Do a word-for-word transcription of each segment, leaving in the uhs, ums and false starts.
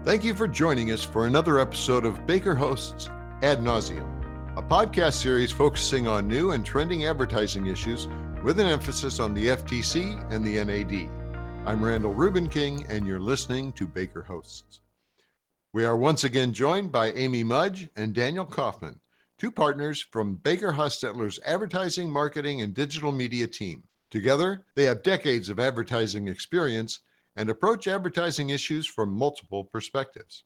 Thank you for joining us for another episode of Baker Hosts Ad Nauseam, a podcast series focusing on new and trending advertising issues with an emphasis on the F T C and the N A D. I'm Randall Rubenking, and you're listening to Baker Hosts. We are once again joined by Amy Mudge and Daniel Kaufman, two partners from Baker Hostetler's advertising, marketing, and digital media team. Together, they have decades of advertising experience and approach advertising issues from multiple perspectives.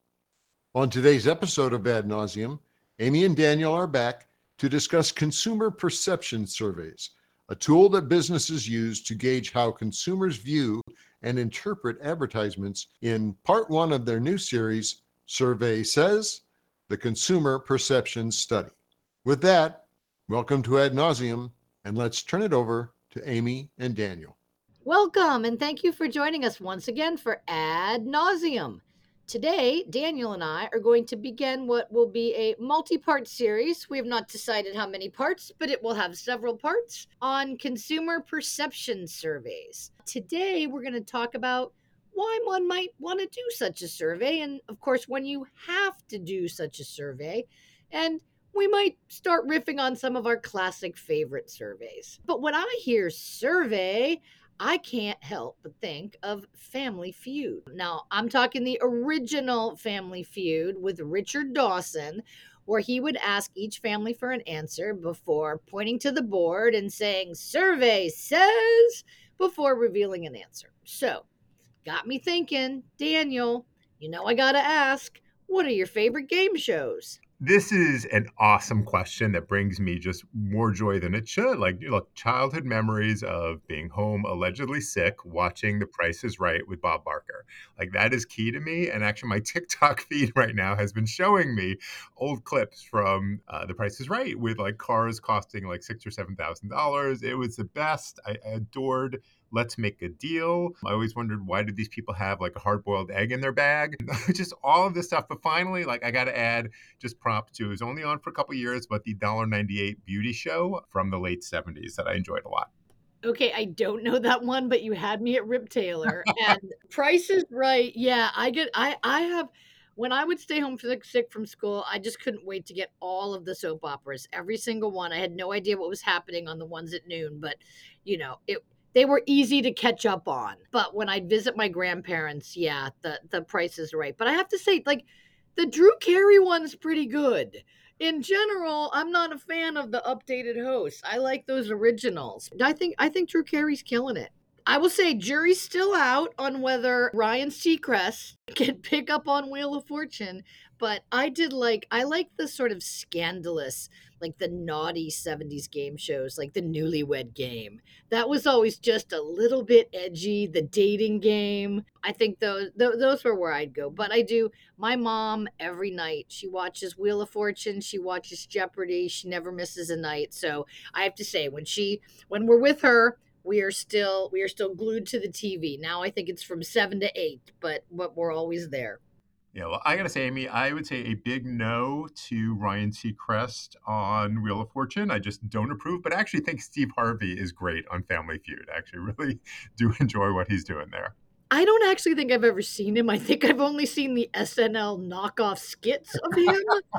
On today's episode of Ad Nauseam, Amy and Daniel are back to discuss consumer perception surveys, a tool that businesses use to gauge how consumers view and interpret advertisements in part one of their new series, Survey Says, the Consumer Perception Study. With that, welcome to Ad Nauseam, and let's turn it over to Amy and Daniel. Welcome, and thank you for joining us once again for Ad Nauseam. Today, Daniel and I are going to begin what will be a multi-part series. We have not decided how many parts, but it will have several parts on consumer perception surveys. Today, we're going to talk about why one might want to do such a survey, and of course, when you have to do such a survey, and we might start riffing on some of our classic favorite surveys. But when I hear survey, I can't help but think of Family Feud. Now, I'm talking the original Family Feud with Richard Dawson, where he would ask each family for an answer before pointing to the board and saying, "Survey says," before revealing an answer. So, got me thinking, Daniel, you know I gotta ask, what are your favorite game shows? This is an awesome question that brings me just more joy than it should. Like, look, childhood memories of being home allegedly sick, watching The Price is Right with Bob Barker. Like, that is key to me. And actually, my TikTok feed right now has been showing me old clips from uh, The Price is Right with like cars costing like six or seven thousand dollars. It was the best. I adored Let's Make a Deal. I always wondered, why did these people have like a hard-boiled egg in their bag? Just all of this stuff. But finally, like, I got to add just props to, it was only on for a couple of years, but the one dollar ninety-eight beauty show from the late seventies that I enjoyed a lot. Okay, I don't know that one, but you had me at Rip Taylor. And Price is Right. Yeah, I get I I have when I would stay home sick sick from school, I just couldn't wait to get all of the soap operas, every single one. I had no idea what was happening on the ones at noon, but you know, it they were easy to catch up on. But when I'd visit my grandparents, yeah, the the Price is Right. But I have to say, like, the Drew Carey one's pretty good. In general, I'm not a fan of the updated hosts. I like those originals. I think I think Drew Carey's killing it. I will say jury's still out on whether Ryan Seacrest can pick up on Wheel of Fortune, but I did like I like the sort of scandalous, like the naughty seventies game shows, like the Newlywed Game. That was always just a little bit edgy, the Dating Game. I think those th- those were where I'd go. But I do my mom every night, she watches Wheel of Fortune, she watches Jeopardy, she never misses a night. So I have to say, when she when we're with her, we are still we are still glued to the T V. Now I think it's from seven to eight, but but we're always there. Yeah, well, I gotta say, Amy, I would say a big no to Ryan Seacrest on Wheel of Fortune. I just don't approve, but I actually think Steve Harvey is great on Family Feud. I actually really do enjoy what he's doing there. I don't actually think I've ever seen him. I think I've only seen the S N L knockoff skits of him.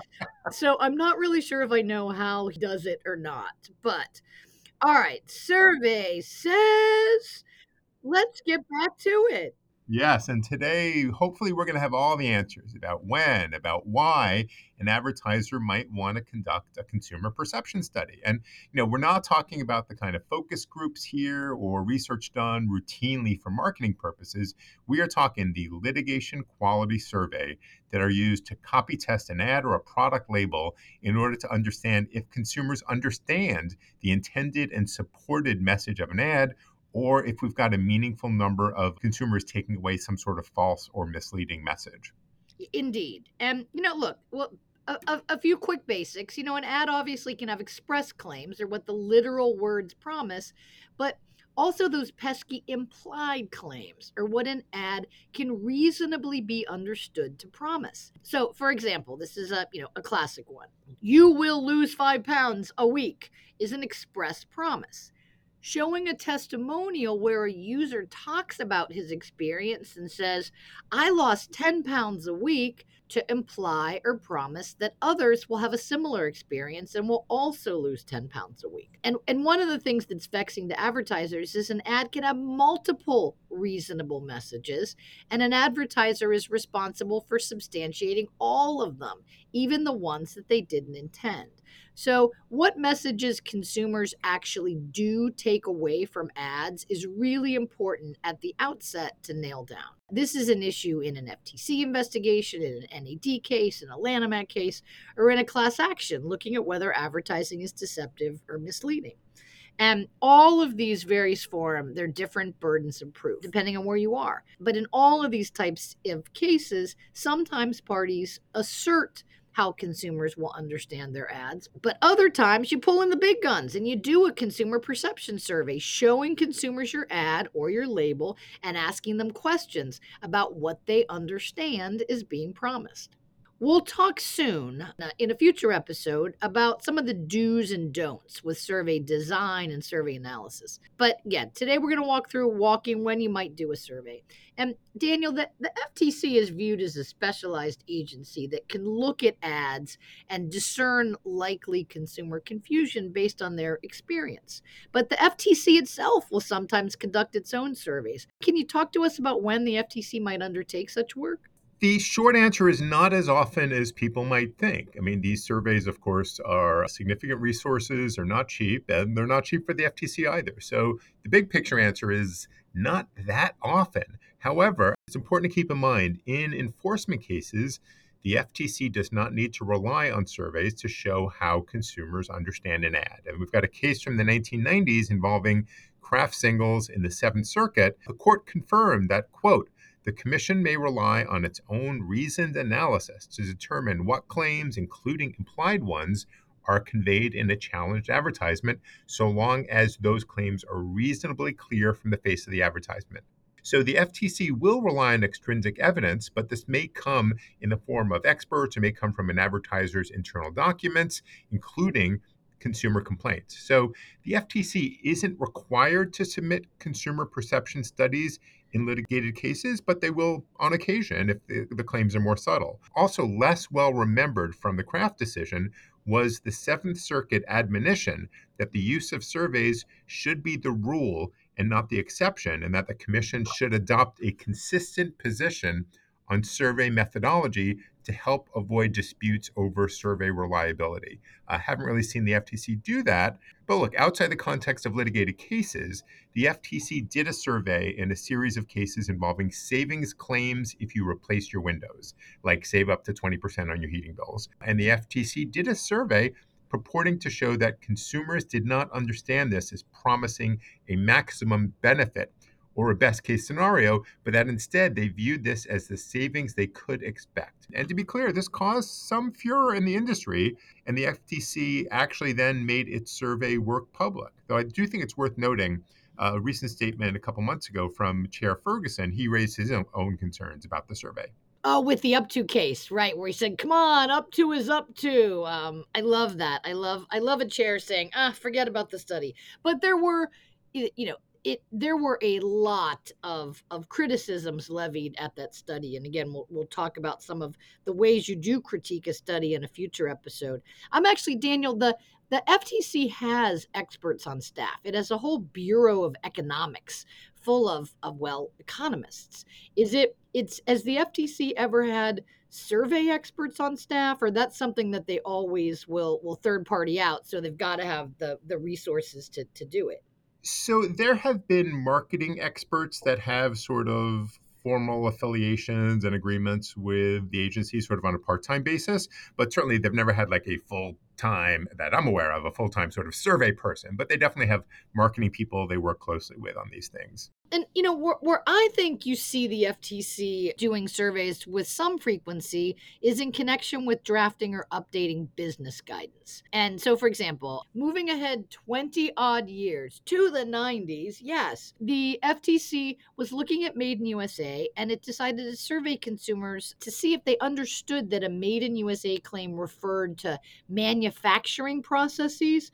So I'm not really sure if I know how he does it or not. But all right, survey says, let's get back to it. Yes, and today, hopefully, we're going to have all the answers about when, about why an advertiser might want to conduct a consumer perception study. And, you know, we're not talking about the kind of focus groups here or research done routinely for marketing purposes. We are talking the litigation quality survey that are used to copy test an ad or a product label in order to understand if consumers understand the intended and supported message of an ad, or if we've got a meaningful number of consumers taking away some sort of false or misleading message. Indeed. And, you know, look, well, a, a, a few quick basics. You know, an ad obviously can have express claims or what the literal words promise, but also those pesky implied claims or what an ad can reasonably be understood to promise. So, for example, this is a, you know, a classic one. You will lose five pounds a week is an express promise. Showing a testimonial where a user talks about his experience and says, I lost ten pounds a week, to imply or promise that others will have a similar experience and will also lose ten pounds a week. And, and one of the things that's vexing to advertisers is an ad can have multiple reasonable messages, and an advertiser is responsible for substantiating all of them, even the ones that they didn't intend. So, what messages consumers actually do take away from ads is really important at the outset to nail down. This is an issue in an F T C investigation, in an N A D case, in a Lanham Act case, or in a class action looking at whether advertising is deceptive or misleading. And all of these various form, they're different burdens of proof, depending on where you are. But in all of these types of cases, sometimes parties assert how consumers will understand their ads. But other times you pull in the big guns and you do a consumer perception survey showing consumers your ad or your label and asking them questions about what they understand is being promised. We'll talk soon uh, in a future episode about some of the do's and don'ts with survey design and survey analysis. But yeah, today we're going to walk through walking when you might do a survey. And Daniel, the, the F T C is viewed as a specialized agency that can look at ads and discern likely consumer confusion based on their experience. But the F T C itself will sometimes conduct its own surveys. Can you talk to us about when the F T C might undertake such work? The short answer is not as often as people might think. I mean, these surveys, of course, are significant resources, are not cheap, and they're not cheap for the F T C either. So the big picture answer is not that often. However, it's important to keep in mind in enforcement cases, the F T C does not need to rely on surveys to show how consumers understand an ad. And we've got a case from the nineteen nineties involving Kraft Singles in the Seventh Circuit. The court confirmed that, quote, the Commission may rely on its own reasoned analysis to determine what claims, including implied ones, are conveyed in a challenged advertisement, so long as those claims are reasonably clear from the face of the advertisement. So the F T C will rely on extrinsic evidence, but this may come in the form of experts, it may come from an advertiser's internal documents, including consumer complaints. So the F T C isn't required to submit consumer perception studies in litigated cases, but they will on occasion if the, the claims are more subtle. Also, less well remembered from the Kraft decision was the Seventh Circuit admonition that the use of surveys should be the rule and not the exception, and that the Commission should adopt a consistent position on survey methodology to help avoid disputes over survey reliability. I haven't really seen the F T C do that, but look, outside the context of litigated cases, the F T C did a survey in a series of cases involving savings claims if you replace your windows, like save up to twenty percent on your heating bills. And the F T C did a survey purporting to show that consumers did not understand this as promising a maximum benefit or a best case scenario, but that instead they viewed this as the savings they could expect. And to be clear, this caused some furor in the industry, and the F T C actually then made its survey work public. Though I do think it's worth noting a recent statement a couple months ago from Chair Ferguson. He raised his own, own concerns about the survey. Oh, with the up to case, right, where he said, come on, up to is up to. Um, I love that. I love I love a chair saying, ah, forget about the study. But there were, you know, it there were a lot of of criticisms levied at that study. And again, we'll we'll talk about some of the ways you do critique a study in a future episode. I'm actually, Daniel, the the F T C has experts on staff. It has a whole Bureau of Economics full of, of well, economists. Is it, it's, has the F T C ever had survey experts on staff, or that's something that they always will, will third party out? So they've got to have the, the resources to, to do it. So there have been marketing experts that have sort of formal affiliations and agreements with the agency sort of on a part-time basis, but certainly they've never had like a full-time, that I'm aware of, a full-time sort of survey person, but they definitely have marketing people they work closely with on these things. And, you know, where, where I think you see the F T C doing surveys with some frequency is in connection with drafting or updating business guidance. And so, for example, moving ahead twenty odd years to the nineties, yes, the F T C was looking at Made in U S A, and it decided to survey consumers to see if they understood that a Made in U S A claim referred to manufacturing processes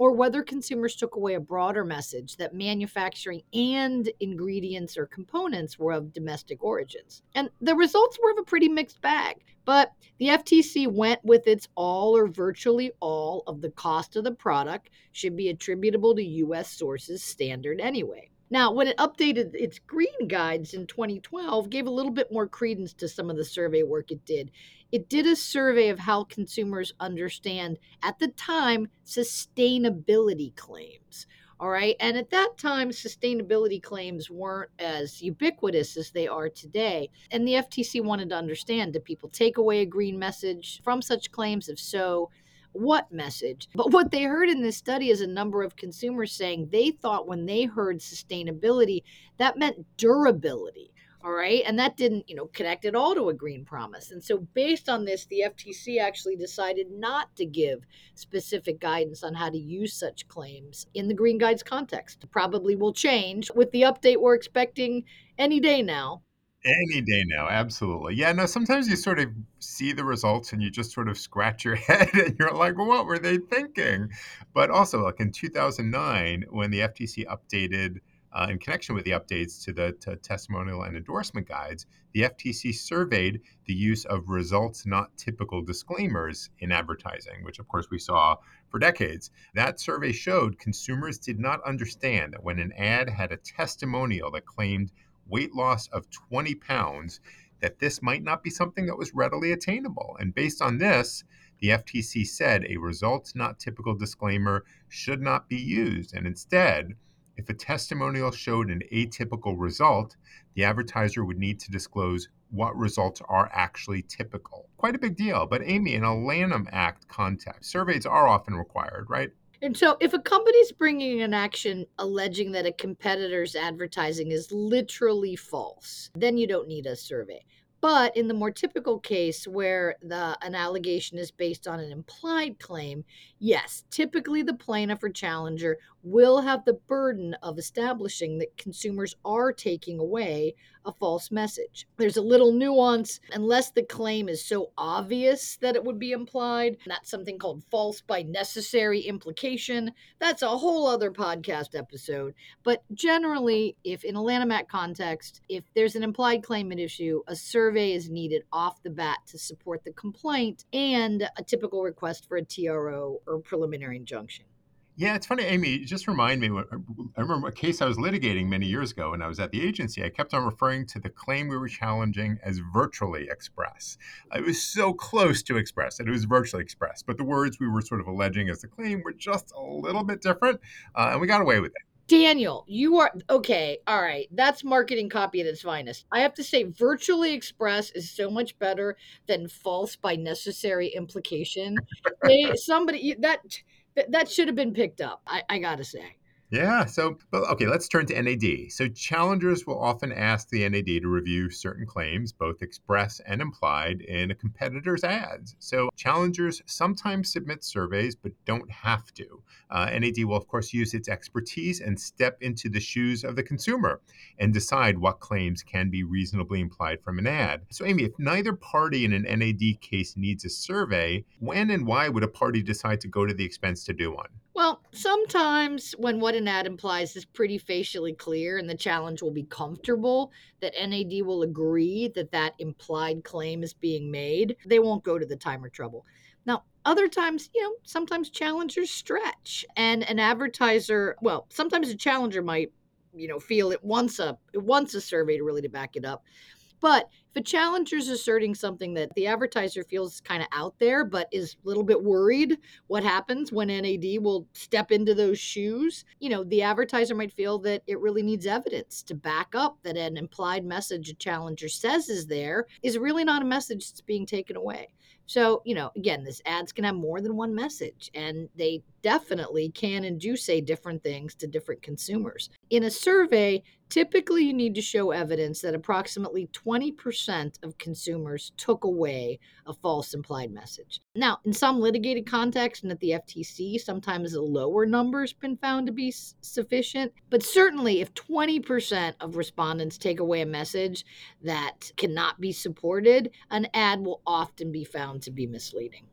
or whether consumers took away a broader message that manufacturing and ingredients or components were of domestic origins. And the results were of a pretty mixed bag. But the F T C went with its all or virtually all of the cost of the product should be attributable to U S sources standard anyway. Now, when it updated its green guides in twenty twelve, gave a little bit more credence to some of the survey work it did. It did a survey of how consumers understand, at the time, sustainability claims. All right. And at that time, sustainability claims weren't as ubiquitous as they are today. And the F T C wanted to understand, do people take away a green message from such claims? If so, what message? But what they heard in this study is a number of consumers saying they thought when they heard sustainability, that meant durability. All right. And that didn't, you know, connect at all to a green promise. And so based on this, the F T C actually decided not to give specific guidance on how to use such claims in the green guides context. Probably will change with the update we're expecting any day now. Any day now, absolutely. Yeah, no, sometimes you sort of see the results and you just sort of scratch your head and you're like, what were they thinking? But also, like in two thousand nine, when the F T C updated, uh, in connection with the updates to the to testimonial and endorsement guides, the F T C surveyed the use of results not typical disclaimers in advertising, which of course we saw for decades. That survey showed consumers did not understand that when an ad had a testimonial that claimed weight loss of twenty pounds, that this might not be something that was readily attainable. And based on this, the F T C said a results not typical disclaimer should not be used. And instead, if a testimonial showed an atypical result, the advertiser would need to disclose what results are actually typical. Quite a big deal. But Amy, in a Lanham Act context, surveys are often required, right? And so if a company's bringing an action alleging that a competitor's advertising is literally false, then you don't need a survey. But in the more typical case where the an allegation is based on an implied claim, yes, typically the plaintiff or challenger will have the burden of establishing that consumers are taking away a false message. There's a little nuance. Unless the claim is so obvious that it would be implied, that's something called false by necessary implication. That's a whole other podcast episode. But generally, if in a Lanham Act context, if there's an implied claim at issue, a survey is needed off the bat to support the complaint and a typical request for a T R O or preliminary injunction. Yeah, it's funny, Amy, just remind me, I remember a case I was litigating many years ago when I was at the agency. I kept on referring to the claim we were challenging as virtually express. It was so close to express that it was virtually express, but the words we were sort of alleging as the claim were just a little bit different, uh, and we got away with it. Daniel, you are okay. All right. That's marketing copy at its finest. I have to say, virtually express is so much better than false by necessary implication. They, somebody that that should have been picked up. I, I gotta say. Yeah. So, well, okay, let's turn to N A D. So challengers will often ask the N A D to review certain claims, both express and implied, in a competitor's ads. So challengers sometimes submit surveys, but don't have to. Uh, N A D will, of course, use its expertise and step into the shoes of the consumer and decide what claims can be reasonably implied from an ad. So, Amy, if neither party in an N A D case needs a survey, when and why would a party decide to go to the expense to do one? Well, sometimes when what an ad implies is pretty facially clear and the challenge will be comfortable that N A D will agree that that implied claim is being made, they won't go to the time or trouble. Now, other times, you know, sometimes challengers stretch and an advertiser, well, sometimes a challenger might, you know, feel it wants a it wants a survey to really to back it up. But if a challenger's asserting something that the advertiser feels kind of out there, but is a little bit worried what happens when N A D will step into those shoes, you know, the advertiser might feel that it really needs evidence to back up that an implied message a challenger says is there is really not a message that's being taken away. So, you know, again, this ads can have more than one message, and they definitely can and do say different things to different consumers. In a survey, typically you need to show evidence that approximately twenty percent of consumers took away a false implied message. Now, in some litigated context and at the F T C, sometimes a lower number has been found to be s- sufficient. But certainly, if twenty percent of respondents take away a message that cannot be supported, an ad will often be found to be misleading.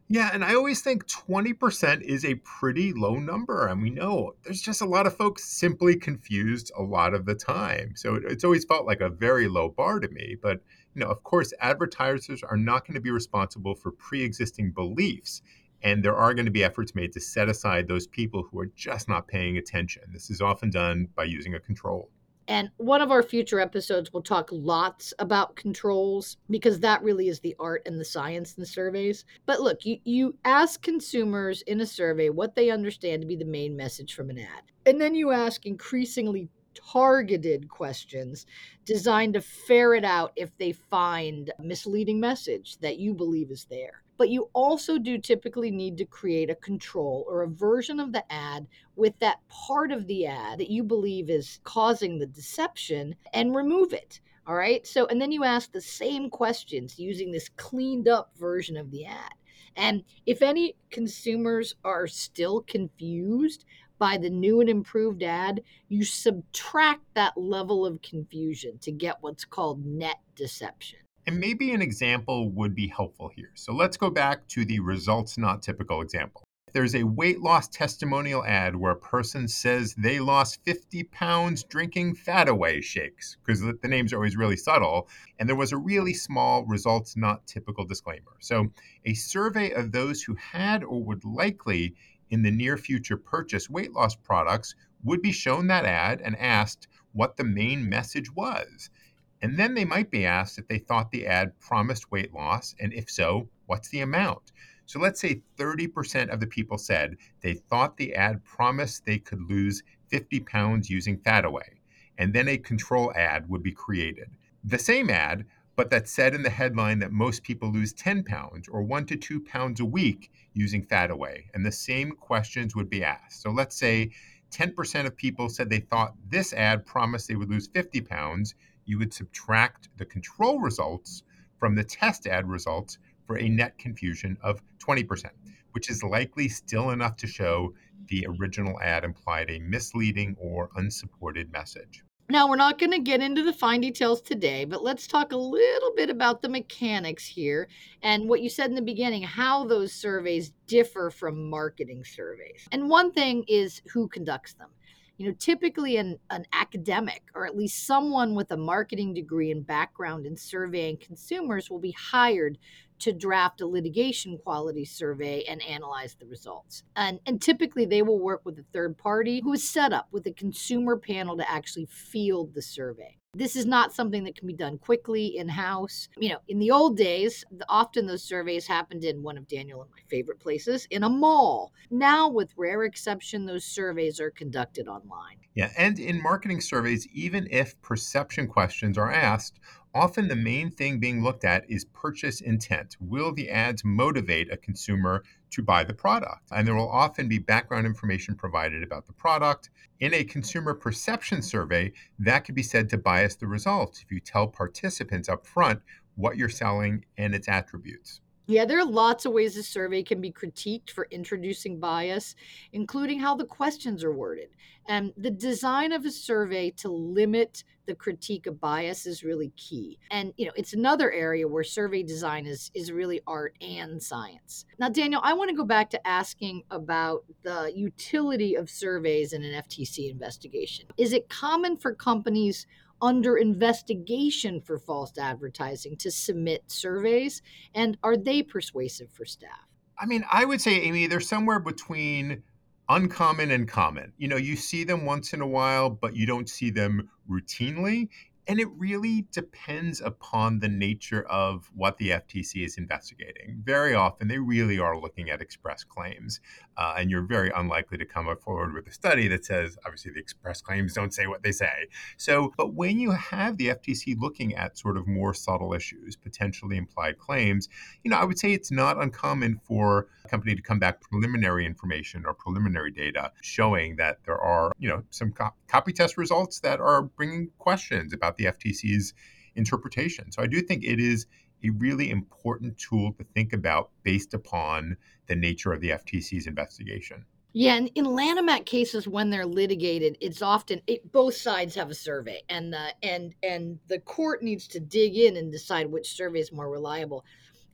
Yeah, and I always think twenty percent is a pretty low number. And we know there's just a lot of folks simply confused a lot of the time. So it, it's always felt like a very low bar to me. But, you know, of course, advertisers are not going to be responsible for pre-existing beliefs. And there are going to be efforts made to set aside those people who are just not paying attention. This is often done by using a control. And one of our future episodes will talk lots about controls because that really is the art and the science in surveys. But look, you, you ask consumers in a survey what they understand to be the main message from an ad. And then you ask increasingly targeted questions designed to ferret out if they find a misleading message that you believe is there. But you also do typically need to create a control or a version of the ad with that part of the ad that you believe is causing the deception and remove it. All right. So, and then you ask the same questions using this cleaned up version of the ad. And if any consumers are still confused by the new and improved ad, you subtract that level of confusion to get what's called net deception. And maybe an example would be helpful here. So let's go back to the results not typical example. There's a weight loss testimonial ad where a person says they lost fifty pounds drinking Fat Away shakes, because the the names are always really subtle. And there was a really small results not typical disclaimer. So a survey of those who had or would likely in the near future purchase weight loss products would be shown that ad and asked what the main message was. And then they might be asked if they thought the ad promised weight loss, and if so, what's the amount? So let's say thirty percent of the people said they thought the ad promised they could lose fifty pounds using Fat Away. And then a control ad would be created. The same ad, but that said in the headline that most people lose ten pounds or one to two pounds a week using Fat Away. And the same questions would be asked. So let's say ten percent of people said they thought this ad promised they would lose fifty pounds. You would subtract the control results from the test ad results for a net confusion of twenty percent, which is likely still enough to show the original ad implied a misleading or unsupported message. Now, we're not going to get into the fine details today, but let's talk a little bit about the mechanics here and what you said in the beginning, how those surveys differ from marketing surveys. And one thing is who conducts them. You know, typically an, an academic or at least someone with a marketing degree and background in surveying consumers will be hired to draft a litigation quality survey and analyze the results. And, and typically they will work with a third party who is set up with a consumer panel to actually field the survey. This is not something that can be done quickly in-house. You know, in the old days, often those surveys happened in one of Daniel and my favorite places, in a mall. Now, with rare exception, those surveys are conducted online. Yeah, and in marketing surveys, even if perception questions are asked, often the main thing being looked at is purchase intent. Will the ads motivate a consumer to buy the product? And there will often be background information provided about the product. In a consumer perception survey, that could be said to bias the results if you tell participants up front what you're selling and its attributes. Yeah, there are lots of ways a survey can be critiqued for introducing bias, including how the questions are worded. And the design of a survey to limit the critique of bias is really key. And, you know, it's another area where survey design is, is really art and science. Now, Daniel, I want to go back to asking about the utility of surveys in an F T C investigation. Is it common for companies under investigation for false advertising to submit surveys? And are they persuasive for staff? I mean, I would say, Amy, they're somewhere between uncommon and common. You know, you see them once in a while, but you don't see them routinely. And it really depends upon the nature of what the F T C is investigating. Very often, they really are looking at express claims. Uh, and you're very unlikely to come forward with a study that says, obviously, the express claims don't say what they say. So, but when you have the F T C looking at sort of more subtle issues, potentially implied claims, you know, I would say it's not uncommon for a company to come back preliminary information or preliminary data showing that there are, you know, some co- copy test results that are bringing questions about the F T C's interpretation. So I do think it is a really important tool to think about based upon the nature of the F T C's investigation. Yeah, and in Lanham Act cases, when they're litigated, it's often it, both sides have a survey, and the and and the court needs to dig in and decide which survey is more reliable.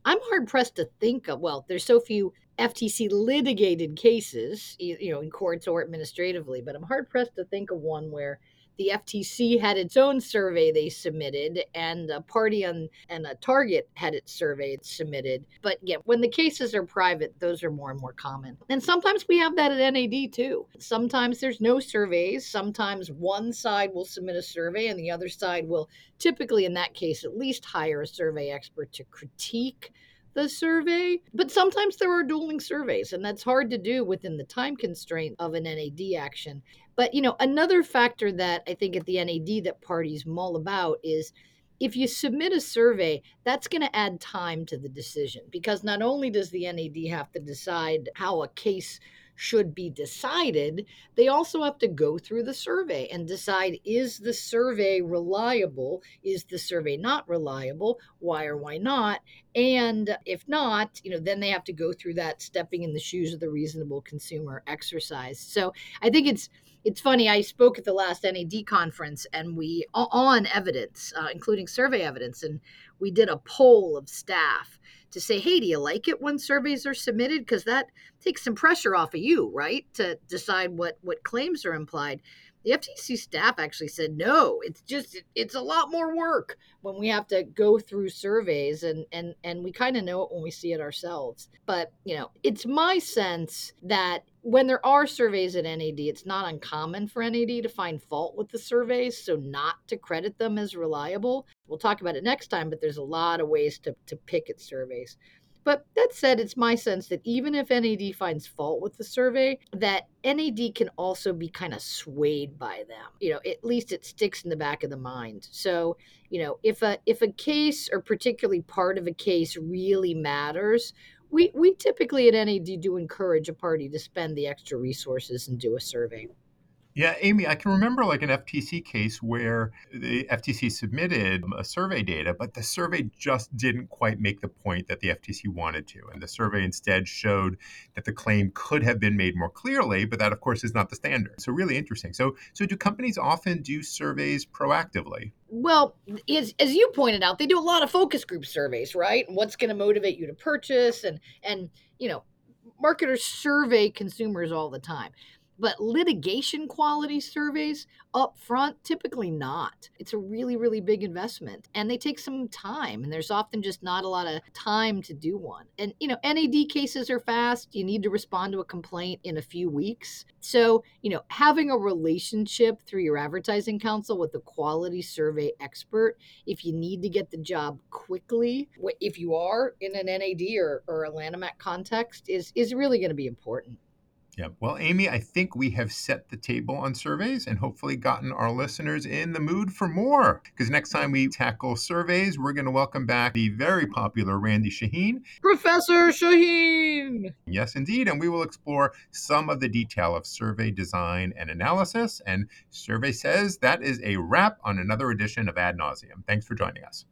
I'm hard pressed to think of, well, there's so few F T C litigated cases, you you know, in courts or administratively, but I'm hard pressed to think of one where the F T C had its own survey they submitted, and a party on and a target had its survey submitted. But yeah, when the cases are private, those are more and more common. And sometimes we have that at N A D too. Sometimes there's no surveys. Sometimes one side will submit a survey and the other side will typically, in that case, at least hire a survey expert to critique the survey. But sometimes there are dueling surveys, and that's hard to do within the time constraint of an N A D action. But, you know, another factor that I think at the N A D that parties mull about is if you submit a survey, that's going to add time to the decision, because not only does the N A D have to decide how a case should be decided, they also have to go through the survey and decide, is the survey reliable? Is the survey not reliable? Why or why not? And if not, you know, then they have to go through that stepping in the shoes of the reasonable consumer exercise. So I think it's it's funny. I spoke at the last N A D conference, and we on evidence, uh, including survey evidence, and we did a poll of staff to say, hey, do you like it when surveys are submitted? Because that takes some pressure off of you, right, to decide what, what claims are implied. The F T C staff actually said, no, it's just, it, it's a lot more work when we have to go through surveys, and, and, and we kind of know it when we see it ourselves. But, you know, it's my sense that when there are surveys at N A D, it's not uncommon for N A D to find fault with the surveys, so not to credit them as reliable. We'll talk about it next time, but there's a lot of ways to, to pick at surveys. But that said, it's my sense that even if N A D finds fault with the survey, that N A D can also be kind of swayed by them. You know, at least it sticks in the back of the mind. So, you know, if a if a case, or particularly part of a case, really matters, we we typically at N A D do encourage a party to spend the extra resources and do a survey. Yeah, Amy, I can remember like an F T C case where the F T C submitted a survey data, but the survey just didn't quite make the point that the F T C wanted to. And the survey instead showed that the claim could have been made more clearly, but that, of course, is not the standard. So really interesting. So, so do companies often do surveys proactively? Well, as, as you pointed out, they do a lot of focus group surveys, right? What's going to motivate you to purchase? And, and you know, marketers survey consumers all the time. But litigation quality surveys up front, typically not. It's a really, really big investment, and they take some time, and there's often just not a lot of time to do one. And, you know, N A D cases are fast. You need to respond to a complaint in a few weeks. So, you know, having a relationship through your advertising counsel with a quality survey expert, if you need to get the job quickly, if you are in an N A D or, or a Lanham Act context, is, is really going to be important. Yeah. Well, Amy, I think we have set the table on surveys and hopefully gotten our listeners in the mood for more. Because next time we tackle surveys, we're going to welcome back the very popular Randy Shaheen. Professor Shaheen! Yes, indeed. And we will explore some of the detail of survey design and analysis. And Survey says that is a wrap on another edition of Ad Nauseam. Thanks for joining us.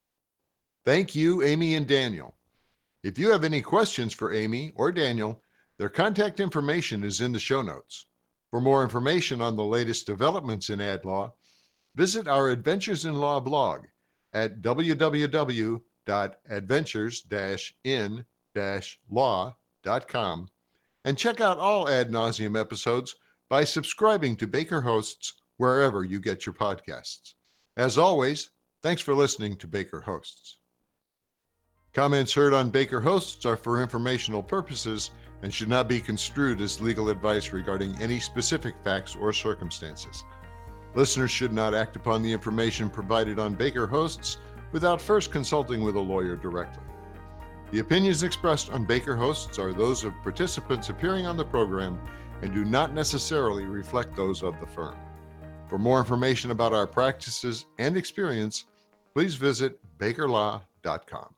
Thank you, Amy and Daniel. If you have any questions for Amy or Daniel, their contact information is in the show notes. For more information on the latest developments in ad law, visit our Adventures in Law blog at w w w dot adventures dash in dash law dot com and check out all Ad Nauseam episodes by subscribing to Baker Hosts wherever you get your podcasts. As always, thanks for listening to Baker Hosts. Comments heard on Baker Hosts are for informational purposes and should not be construed as legal advice regarding any specific facts or circumstances. Listeners should not act upon the information provided on Baker Hosts without first consulting with a lawyer directly. The opinions expressed on Baker Hosts are those of participants appearing on the program and do not necessarily reflect those of the firm. For more information about our practices and experience, please visit baker law dot com.